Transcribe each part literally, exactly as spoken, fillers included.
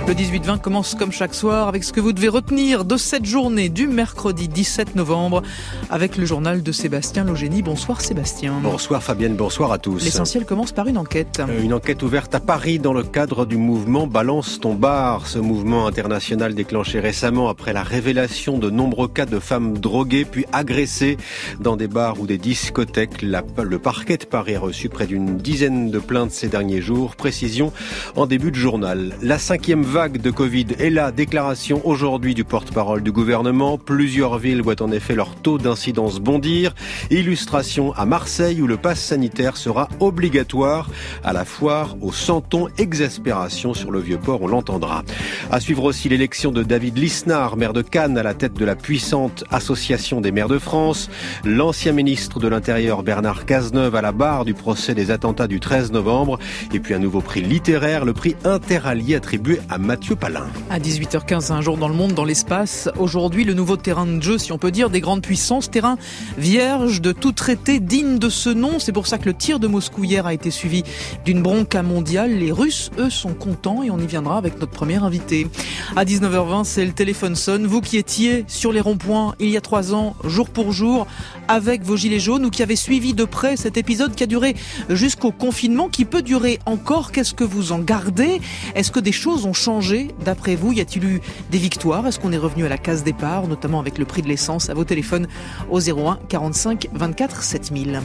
Le dix-huit vingt commence comme chaque soir avec ce que vous devez retenir de cette journée du mercredi dix-sept novembre avec le journal de Sébastien Logénie. Bonsoir Sébastien. Bonsoir Fabienne, bonsoir à tous. L'essentiel commence par une enquête. Une enquête ouverte à Paris dans le cadre du mouvement Balance ton bar. Ce mouvement international déclenché récemment après la révélation de nombreux cas de femmes droguées puis agressées dans des bars ou des discothèques. La, le parquet de Paris a reçu près d'une dizaine de plaintes ces derniers jours. Précision en début de journal. La cinquième vague de Covid est la déclaration aujourd'hui du porte-parole du gouvernement. Plusieurs villes voient en effet leur taux d'incidence bondir. Illustration à Marseille où le pass sanitaire sera obligatoire. À la foire au Santon, exaspération sur le Vieux-Port, on l'entendra. À suivre aussi l'élection de David Lisnard, maire de Cannes, à la tête de la puissante Association des maires de France. L'ancien ministre de l'Intérieur Bernard Cazeneuve à la barre du procès des attentats du treize novembre. Et puis un nouveau prix littéraire, le prix Interallié attribué à Mathieu Palin. À dix-huit heures quinze, un jour dans le monde, dans l'espace. Aujourd'hui, le nouveau terrain de jeu, si on peut dire, des grandes puissances. Terrain vierge de tout traité digne de ce nom. C'est pour ça que le tir de Moscou hier a été suivi d'une bronca mondiale. Les Russes, eux, sont contents et on y viendra avec notre premier invité. À dix-neuf heures vingt, c'est le téléphone sonne. Vous qui étiez sur les ronds-points il y a trois ans, jour pour jour, avec vos gilets jaunes ou qui avez suivi de près cet épisode qui a duré jusqu'au confinement, qui peut durer encore. Qu'est-ce que vous en gardez? Est-ce que des choses ont changé d'après vous? Y a-t-il eu des victoires? Est-ce qu'on est revenu à la case départ, notamment avec le prix de l'essence? À vos téléphones au zéro un quarante-cinq vingt-quatre sept mille.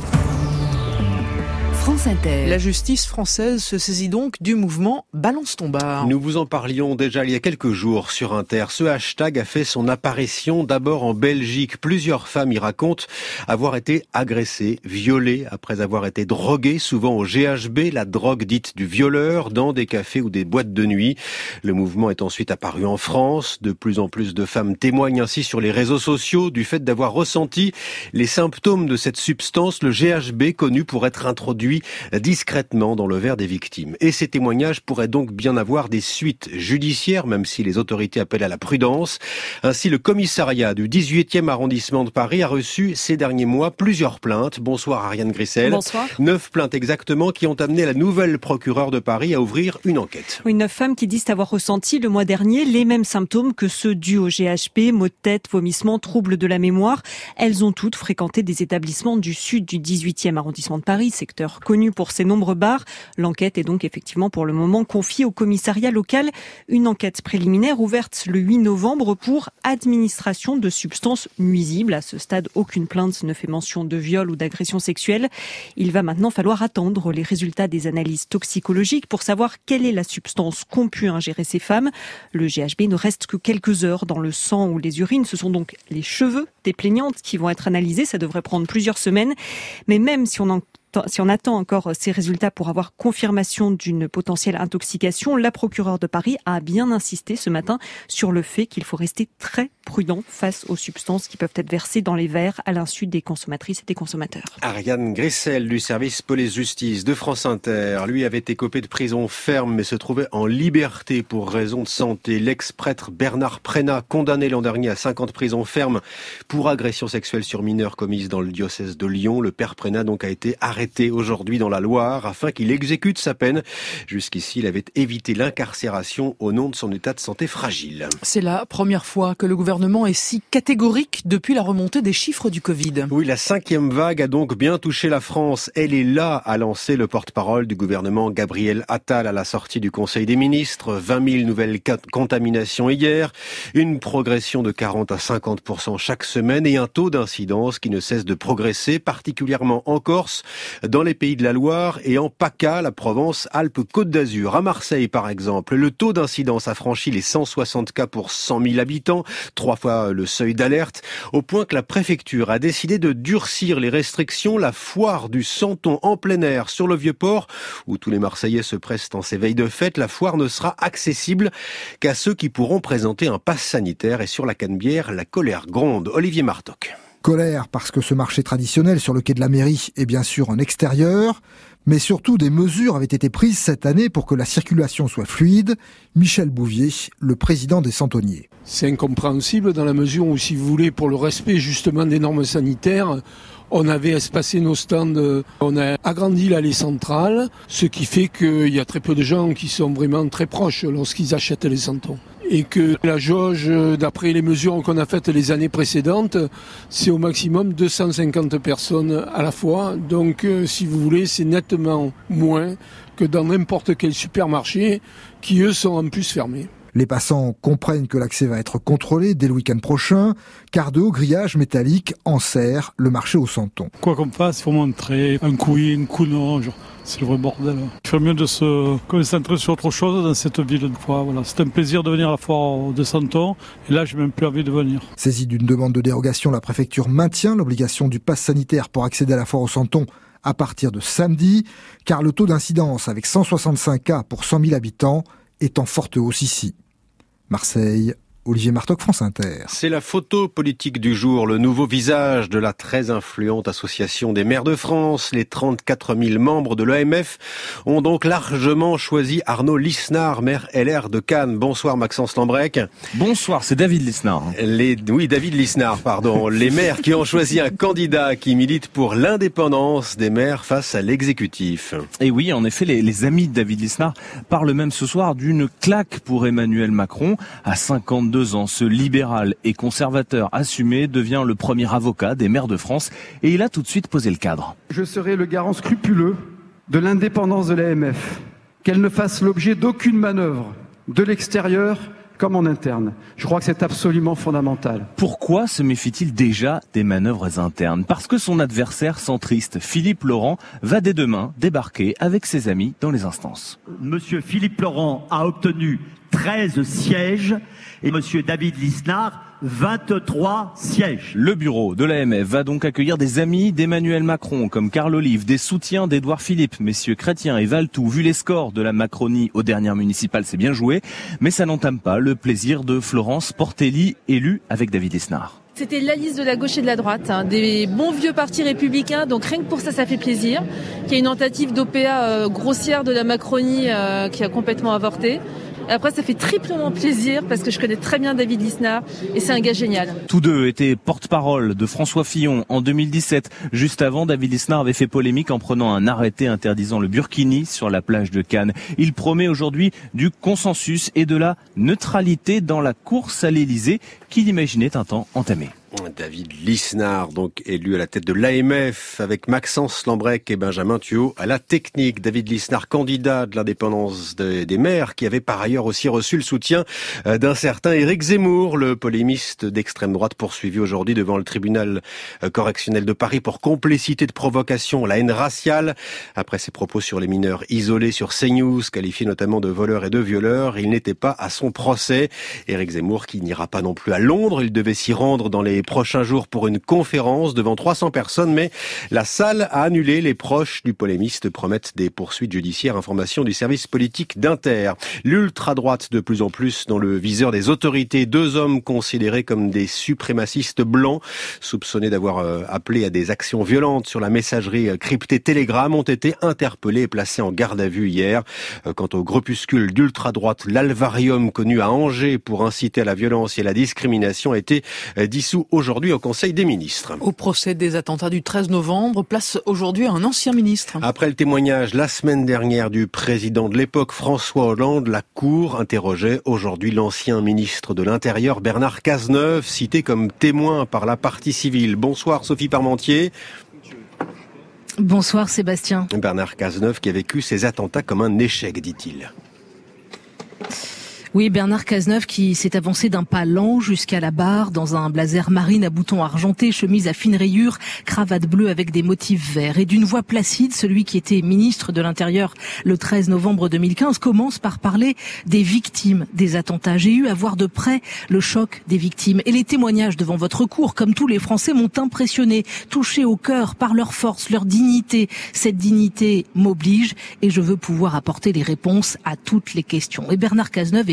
France Inter. La justice française se saisit donc du mouvement Balance ton bar. Nous vous en parlions déjà il y a quelques jours sur Inter. Ce hashtag a fait son apparition d'abord en Belgique. Plusieurs femmes y racontent avoir été agressées, violées après avoir été droguées, souvent au G H B, la drogue dite du violeur, dans des cafés ou des boîtes de nuit. Le mouvement est ensuite apparu en France. De plus en plus de femmes témoignent ainsi sur les réseaux sociaux du fait d'avoir ressenti les symptômes de cette substance, le G H B, connu pour être introduit discrètement dans le verre des victimes. Et ces témoignages pourraient donc bien avoir des suites judiciaires, même si les autorités appellent à la prudence. Ainsi, le commissariat du dix-huitième arrondissement de Paris a reçu ces derniers mois plusieurs plaintes. Bonsoir Ariane Grissel. Bonsoir. Neuf plaintes exactement qui ont amené la nouvelle procureure de Paris à ouvrir une enquête. Oui, neuf femmes qui disent avoir ressenti le mois dernier les mêmes symptômes que ceux dus au G H B, maux de tête, vomissements, troubles de la mémoire. Elles ont toutes fréquenté des établissements du sud du dix-huitième arrondissement de Paris, secteur connu pour ses nombreux bars. L'enquête est donc effectivement pour le moment confiée au commissariat local. Une enquête préliminaire ouverte le huit novembre pour administration de substances nuisibles. À ce stade, aucune plainte ne fait mention de viol ou d'agression sexuelle. Il va maintenant falloir attendre les résultats des analyses toxicologiques pour savoir quelle est la substance qu'ont pu ingérer ces femmes. Le G H B ne reste que quelques heures dans le sang ou les urines. Ce sont donc les cheveux des plaignantes qui vont être analysés. Ça devrait prendre plusieurs semaines. Mais même si on en Si on attend encore ces résultats pour avoir confirmation d'une potentielle intoxication, la procureure de Paris a bien insisté ce matin sur le fait qu'il faut rester très prudent face aux substances qui peuvent être versées dans les verres à l'insu des consommatrices et des consommateurs. Ariane Grissel du service police-justice de France Inter, lui avait écopé de prison ferme mais se trouvait en liberté pour raison de santé. L'ex-prêtre Bernard Prénat, condamné l'an dernier à cinquante prisons fermes pour agression sexuelle sur mineurs commise dans le diocèse de Lyon. Le père Prénat donc a été arrêté aujourd'hui dans la Loire afin qu'il exécute sa peine. Jusqu'ici, il avait évité l'incarcération au nom de son état de santé fragile. C'est la première fois que le gouvernement est si catégorique depuis la remontée des chiffres du Covid. Oui, la cinquième vague a donc bien touché la France. Elle est là, a lancé le porte-parole du gouvernement Gabriel Attal à la sortie du Conseil des ministres. vingt mille nouvelles contaminations hier, une progression de quarante à cinquante pour cent chaque semaine et un taux d'incidence qui ne cesse de progresser, particulièrement en Corse, dans les pays de la Loire et en PACA, la Provence-Alpes-Côte d'Azur. À Marseille, par exemple, le taux d'incidence a franchi les cent soixante cas pour cent mille habitants, trois fois le seuil d'alerte, au point que la préfecture a décidé de durcir les restrictions. La foire du Santon en plein air sur le Vieux-Port, où tous les Marseillais se pressent en ces veilles de fête, la foire ne sera accessible qu'à ceux qui pourront présenter un pass sanitaire. Et sur la Canebière, la colère gronde. Olivier Martoc. Colère parce que ce marché traditionnel sur le quai de la mairie est bien sûr en extérieur, Mais surtout, des mesures avaient été prises cette année pour que la circulation soit fluide. Michel Bouvier, le président des Santonniers. C'est incompréhensible dans la mesure où, si vous voulez, pour le respect justement des normes sanitaires, on avait espacé nos stands, on a agrandi l'allée centrale, ce qui fait qu'il y a très peu de gens qui sont vraiment très proches lorsqu'ils achètent les santons. Et que la jauge, d'après les mesures qu'on a faites les années précédentes, c'est au maximum deux cent cinquante personnes à la fois. Donc, si vous voulez, c'est nettement moins que dans n'importe quel supermarché qui, eux, sont en plus fermés. Les passants comprennent que l'accès va être contrôlé dès le week-end prochain, car de hauts grillages métalliques enserrent le marché au Santon. Quoi qu'on fasse, il faut montrer un coup oui, un coup non. C'est le vrai bordel. Il fait mieux de se concentrer sur autre chose dans cette ville une fois. Voilà. C'est un plaisir de venir à la foire de Santon. Et là, j'ai même plus envie de venir. Saisie d'une demande de dérogation, la préfecture maintient l'obligation du pass sanitaire pour accéder à la foire au Santon à partir de samedi, car le taux d'incidence avec cent soixante-cinq cas pour cent mille habitants est en forte hausse ici. Marseille, Olivier Martoc, France Inter. C'est la photo politique du jour, le nouveau visage de la très influente association des maires de France. Les trente-quatre mille membres de l'A M F ont donc largement choisi Arnaud Lisnard, maire L R de Cannes. Bonsoir Maxence Lambrec. Bonsoir, c'est David Lisnard. Les, oui, David Lisnard, pardon. Les maires qui ont choisi un candidat qui milite pour l'indépendance des maires face à l'exécutif. Et oui, en effet, les, les amis de David Lisnard parlent même ce soir d'une claque pour Emmanuel Macron. À cinquante-deux ans, ce libéral et conservateur assumé devient le premier avocat des maires de France et il a tout de suite posé le cadre. Je serai le garant scrupuleux de l'indépendance de l'A M F, qu'elle ne fasse l'objet d'aucune manœuvre, de l'extérieur comme en interne. Je crois que c'est absolument fondamental. Pourquoi se méfie-t-il déjà des manœuvres internes ? Parce que son adversaire centriste, Philippe Laurent, va dès demain débarquer avec ses amis dans les instances. Monsieur Philippe Laurent a obtenu treize sièges et Monsieur David Lisnard, vingt-trois sièges. Le bureau de l'A M F va donc accueillir des amis d'Emmanuel Macron, comme Carl Olive, des soutiens d'Édouard Philippe, messieurs Chrétien et Valtou. Vu les scores de la Macronie aux dernières municipales, c'est bien joué, mais ça n'entame pas le plaisir de Florence Portelli, élue avec David Lisnard. C'était la liste de la gauche et de la droite, hein, des bons vieux partis républicains, donc rien que pour ça, ça fait plaisir. Qu'il y ait une tentative d'O P A euh, grossière de la Macronie euh, qui a complètement avorté. Après, ça fait triplement plaisir parce que je connais très bien David Lisnard et c'est un gars génial. Tous deux étaient porte-parole de François Fillon en deux mille dix-sept. Juste avant, David Lisnard avait fait polémique en prenant un arrêté interdisant le burkini sur la plage de Cannes. Il promet aujourd'hui du consensus et de la neutralité dans la course à l'Élysée qu'il imaginait un temps entamé. David Lisnard, donc élu à la tête de l'A M F, avec Maxence Lambrec et Benjamin Thuot à la technique. David Lisnard, candidat de l'indépendance des, des maires, qui avait par ailleurs aussi reçu le soutien d'un certain Éric Zemmour, le polémiste d'extrême droite poursuivi aujourd'hui devant le tribunal correctionnel de Paris pour complicité de provocation, la haine raciale. Après ses propos sur les mineurs isolés sur CNews, qualifiés notamment de voleurs et de violeurs, il n'était pas à son procès. Éric Zemmour qui n'ira pas non plus à Londres, il devait s'y rendre dans les prochains jours pour une conférence devant trois cents personnes, mais la salle a annulé. Les proches du polémiste promettent des poursuites judiciaires. Information du service politique d'Inter. L'ultra-droite de plus en plus dans le viseur des autorités. Deux hommes considérés comme des suprémacistes blancs, soupçonnés d'avoir euh, appelé à des actions violentes sur la messagerie cryptée Telegram, ont été interpellés et placés en garde à vue hier. Euh, quant au groupuscule d'ultra-droite, l'Alvarium, connu à Angers pour inciter à la violence et à la discrimination, a été euh, dissous aujourd'hui au Conseil des ministres. Au procès des attentats du treize novembre, place aujourd'hui à un ancien ministre. Après le témoignage la semaine dernière du président de l'époque, François Hollande, la Cour interrogeait aujourd'hui l'ancien ministre de l'Intérieur, Bernard Cazeneuve, cité comme témoin par la partie civile. Bonsoir Sophie Parmentier. Bonsoir Sébastien. Bernard Cazeneuve qui a vécu ces attentats comme un échec, dit-il. Oui, Bernard Cazeneuve qui s'est avancé d'un pas lent jusqu'à la barre dans un blazer marine à boutons argentés, chemise à fines rayures, cravate bleue avec des motifs verts. Et d'une voix placide, celui qui était ministre de l'Intérieur le treize novembre deux mille quinze commence par parler des victimes des attentats. J'ai eu à voir de près le choc des victimes. Et les témoignages devant votre cour, comme tous les Français, m'ont impressionné, touché au cœur par leur force, leur dignité. Cette dignité m'oblige et je veux pouvoir apporter les réponses à toutes les questions. Et Bernard Cazeneuve est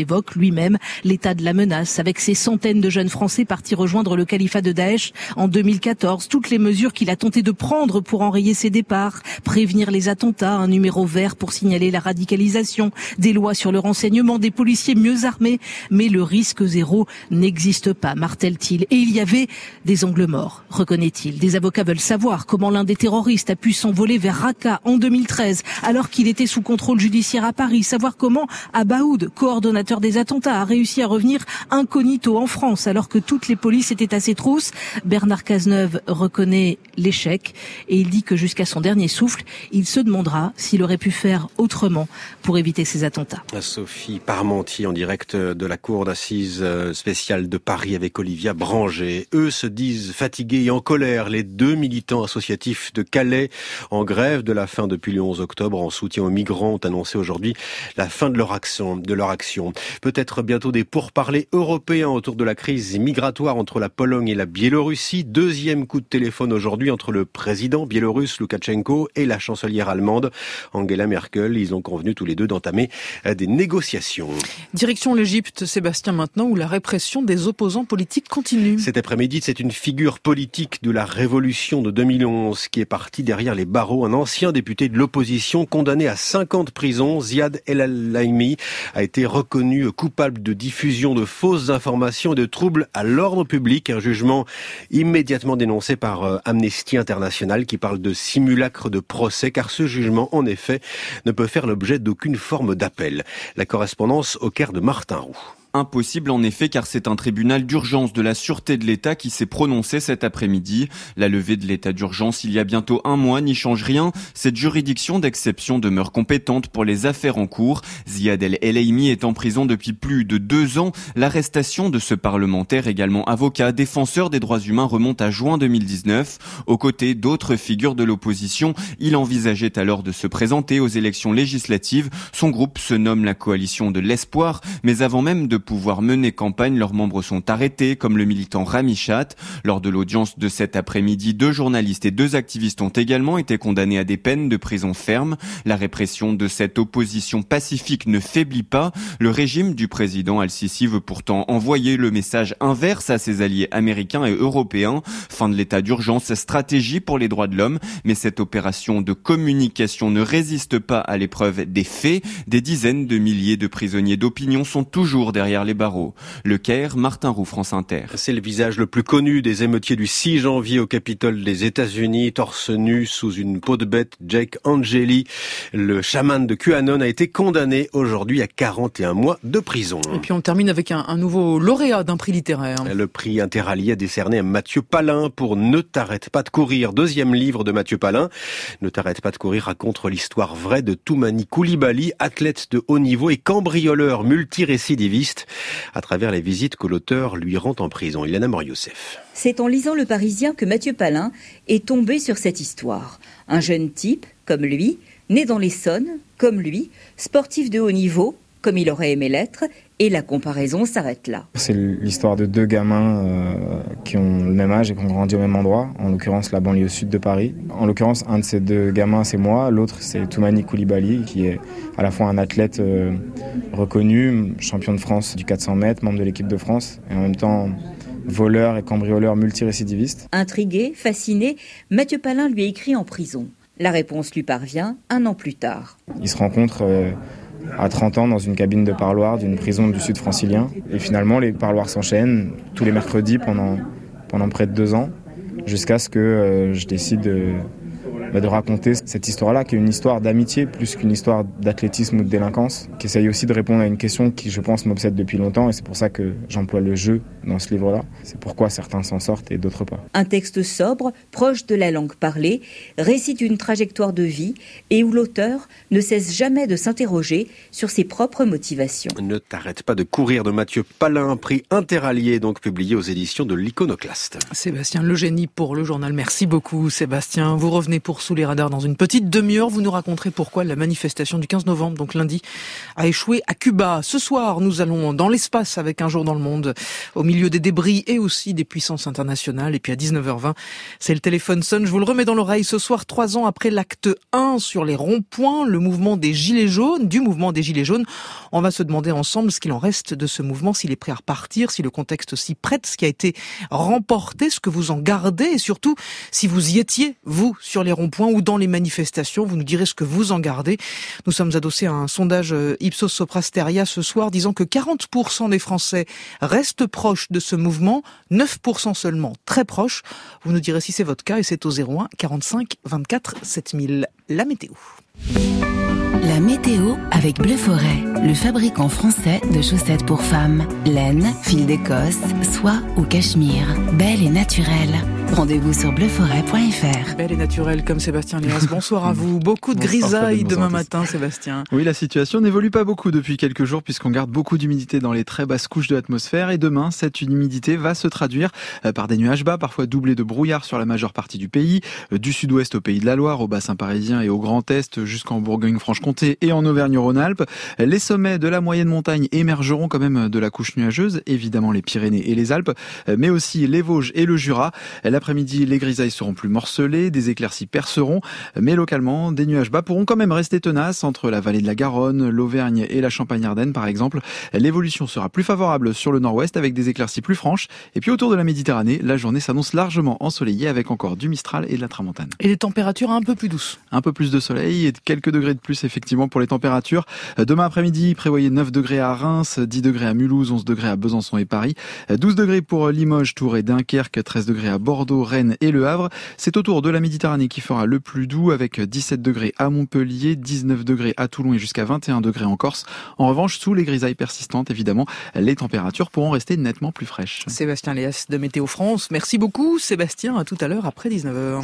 évoque lui-même l'état de la menace, avec ces centaines de jeunes Français partis rejoindre le califat de Daesh en deux mille quatorze. Toutes les mesures qu'il a tenté de prendre pour enrayer ses départs, prévenir les attentats, un numéro vert pour signaler la radicalisation, des lois sur le renseignement, des policiers mieux armés. Mais le risque zéro n'existe pas, martèle-t-il. Et il y avait des angles morts, reconnaît-il. Des avocats veulent savoir comment l'un des terroristes a pu s'envoler vers Raqqa en deux mille treize, alors qu'il était sous contrôle judiciaire à Paris. Savoir comment Abaoud, coordonnateur des attentats, a réussi à revenir incognito en France, alors que toutes les polices étaient à ses trousses. Bernard Cazeneuve reconnaît l'échec et il dit que jusqu'à son dernier souffle, il se demandera s'il aurait pu faire autrement pour éviter ces attentats. Sophie Parmentier en direct de la cour d'assises spéciale de Paris avec Olivia Branger. Eux se disent fatigués et en colère. Les deux militants associatifs de Calais en grève de la faim depuis le onze octobre en soutien aux migrants ont annoncé aujourd'hui la fin de leur action. De leur action. Peut-être bientôt des pourparlers européens autour de la crise migratoire entre la Pologne et la Biélorussie. Deuxième coup de téléphone aujourd'hui entre le président biélorusse Loukachenko et la chancelière allemande Angela Merkel. Ils ont convenu tous les deux d'entamer des négociations. Direction l'Égypte, Sébastien, maintenant, où la répression des opposants politiques continue. Cet après-midi, c'est une figure politique de la révolution de deux mille onze qui est parti derrière les barreaux. Un ancien député de l'opposition condamné à cinq ans de prison, Ziad El Alaimi, a été reconnu coupable de diffusion de fausses informations et de troubles à l'ordre public. Un jugement immédiatement dénoncé par Amnesty International qui parle de simulacre de procès, car ce jugement, en effet, ne peut faire l'objet d'aucune forme d'appel. La correspondance au Caire de Martin Roux. Impossible en effet, car c'est un tribunal d'urgence de la sûreté de l'État qui s'est prononcé cet après-midi. La levée de l'état d'urgence il y a bientôt un mois n'y change rien. Cette juridiction d'exception demeure compétente pour les affaires en cours. Ziad El Alaimi est en prison depuis plus de deux ans. L'arrestation de ce parlementaire, également avocat, défenseur des droits humains, remonte à juin deux mille dix-neuf. Aux côtés d'autres figures de l'opposition, il envisageait alors de se présenter aux élections législatives. Son groupe se nomme la Coalition de l'Espoir, mais avant même de pouvoir mener campagne, leurs membres sont arrêtés, comme le militant Rami Chat. Lors de l'audience de cet après-midi, deux journalistes et deux activistes ont également été condamnés à des peines de prison ferme. La répression de cette opposition pacifique ne faiblit pas. Le régime du président Al-Sisi veut pourtant envoyer le message inverse à ses alliés américains et européens. Fin de l'état d'urgence, stratégie pour les droits de l'homme. Mais cette opération de communication ne résiste pas à l'épreuve des faits. Des dizaines de milliers de prisonniers d'opinion sont toujours derrière les barreaux. Le Caire, Martin Roux, France Inter. C'est le visage le plus connu des émeutiers du six janvier au Capitole des États-Unis, torse nu sous une peau de bête. Jake Angeli, le chaman de QAnon, a été condamné aujourd'hui à quarante et un mois de prison. Et puis on termine avec un, un nouveau lauréat d'un prix littéraire. Le prix Interallié décerné à Mathieu Palin pour Ne t'arrête pas de courir, deuxième livre de Mathieu Palin. Ne t'arrête pas de courir raconte l'histoire vraie de Toumani Koulibaly, athlète de haut niveau et cambrioleur multirécidiviste, à travers les visites que l'auteur lui rend en prison. Ilana Mor-Youssef. C'est en lisant Le Parisien que Mathieu Palin est tombé sur cette histoire. Un jeune type, comme lui, né dans l'Essonne, comme lui, sportif de haut niveau, comme il aurait aimé l'être, et la comparaison s'arrête là. C'est l'histoire de deux gamins euh, qui ont le même âge et qui ont grandi au même endroit, en l'occurrence la banlieue sud de Paris. En l'occurrence, un de ces deux gamins, c'est moi, l'autre c'est Toumani Koulibaly, qui est à la fois un athlète euh, reconnu, champion de France du quatre cents mètres, membre de l'équipe de France, et en même temps voleur et cambrioleur multirécidiviste. Intrigué, fasciné, Mathieu Palin lui écrit en prison. La réponse lui parvient un an plus tard. Il se rencontre euh, à trente ans dans une cabine de parloir d'une prison du sud francilien. Et finalement, les parloirs s'enchaînent tous les mercredis pendant, pendant près de deux ans, jusqu'à ce que euh, je décide de, bah, de raconter cette histoire-là, qui est une histoire d'amitié plus qu'une histoire d'athlétisme ou de délinquance, qui essaye aussi de répondre à une question qui, je pense, m'obsède depuis longtemps, et c'est pour ça que j'emploie le jeu dans ce livre-là. C'est pourquoi certains s'en sortent et d'autres pas. Un texte sobre, proche de la langue parlée, récite une trajectoire de vie et où l'auteur ne cesse jamais de s'interroger sur ses propres motivations. Ne t'arrête pas de courir de Mathieu Palin, prix Interallié, donc publié aux éditions de l'Iconoclaste. Sébastien Legénie pour le journal. Merci beaucoup Sébastien. Vous revenez pour retour sous les radars dans une petite demi-heure. Vous nous raconterez pourquoi la manifestation du quinze novembre, donc lundi, a échoué à Cuba. Ce soir, nous allons dans l'espace avec Un jour dans le monde, au milieu des débris et aussi des puissances internationales. Et puis à dix-neuf heures vingt, c'est le téléphone sonne. Je vous le remets dans l'oreille ce soir, trois ans après l'acte un sur les ronds-points, le mouvement des Gilets jaunes, du mouvement des Gilets jaunes. On va se demander ensemble ce qu'il en reste de ce mouvement, s'il est prêt à repartir, si le contexte s'y prête, ce qui a été remporté, ce que vous en gardez et surtout si vous y étiez, vous, sur les ronds-points ou dans les manifestations, vous nous direz ce que vous en gardez. Nous sommes adossés à un sondage Ipsos Soprasteria ce soir disant que quarante pour cent des Français restent proches de ce mouvement, neuf pour cent seulement très proches. Vous nous direz si c'est votre cas et c'est au zéro un quarante-cinq vingt-quatre sept mille. La météo. La météo avec Bleu Forêt, le fabricant français de chaussettes pour femmes. Laine, fil d'Écosse, soie ou cachemire. Belle et naturelle. Rendez-vous sur bleu forêt point f r. Belle et naturelle comme Sébastien Léas. Bonsoir à vous. Beaucoup de grisailles demain matin, Sébastien. Oui, la situation n'évolue pas beaucoup depuis quelques jours puisqu'on garde beaucoup d'humidité dans les très basses couches de l'atmosphère. Et demain, cette humidité va se traduire par des nuages bas, parfois doublés de brouillard sur la majeure partie du pays. Du sud-ouest au Pays de la Loire, au bassin parisien et au Grand Est, jusqu'en Bourgogne-Franche-Comté et en Auvergne-Rhône-Alpes. Les sommets de la moyenne montagne émergeront quand même de la couche nuageuse, évidemment les Pyrénées et les Alpes, mais aussi les Vosges et le Jura. L'après-midi, les grisailles seront plus morcelées, des éclaircies perceront, mais localement, des nuages bas pourront quand même rester tenaces entre la vallée de la Garonne, l'Auvergne et la Champagne-Ardenne par exemple. L'évolution sera plus favorable sur le nord-ouest avec des éclaircies plus franches. Et puis autour de la Méditerranée, la journée s'annonce largement ensoleillée avec encore du Mistral et de la Tramontane. Et des températures un peu plus douces. Un peu plus de soleil et quelques degrés de plus effectivement pour les températures. Demain après-midi, prévoyez neuf degrés à Reims, dix degrés à Mulhouse, onze degrés à Besançon et Paris, douze degrés pour Limoges, Tours et Dunkerque, treize degrés à Bordeaux, Rennes et Le Havre. C'est autour de la Méditerranée qui fera le plus doux avec dix-sept degrés à Montpellier, dix-neuf degrés à Toulon et jusqu'à vingt et un degrés en Corse. En revanche, sous les grisailles persistantes, évidemment, les températures pourront rester nettement plus fraîches. Sébastien Léas de Météo France. Merci beaucoup Sébastien, à tout à l'heure après dix-neuf heures.